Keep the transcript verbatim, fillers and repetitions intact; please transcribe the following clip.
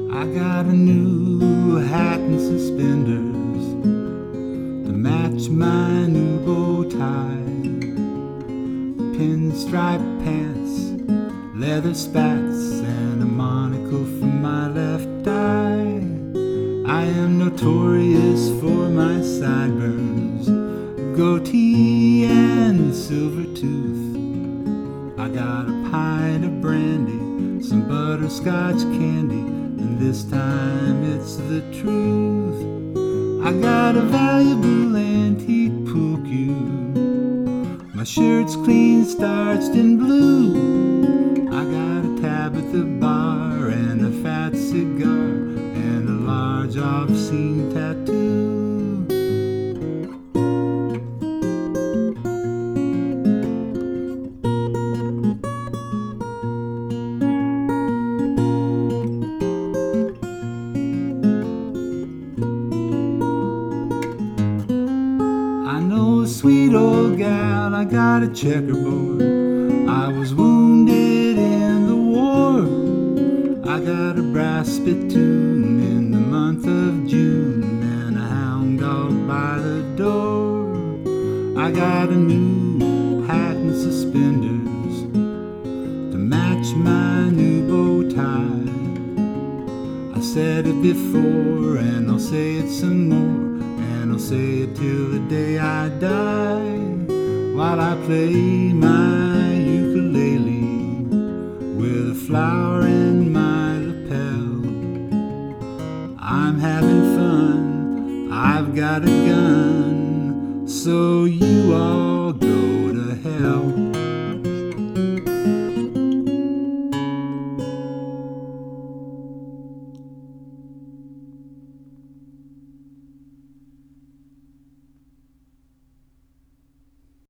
I got a new hat and suspenders to match my new bow tie, pinstripe pants, leather spats, and a monocle for my left eye. I am notorious for my sideburns, goatee, and silver tooth. I got a pint of brandy, some butterscotch candy, and this time it's the truth. I got a valuable antique pool cue, my shirt's clean starched in blue. I got a tab at the bar and a fat cigar and a large obscene tattoo. I know a sweet old gal, I got a checkerboard. I was wounded in the war. I got a brass spittoon in the month of June and a hound dog by the door. I got a new hat and suspenders to match my new bow tie. I said it before and I'll say it some more, and I'll say it till the day I die, while I play my ukulele with a flower in my lapel. I'm having fun, I've got a gun, so you all go to hell.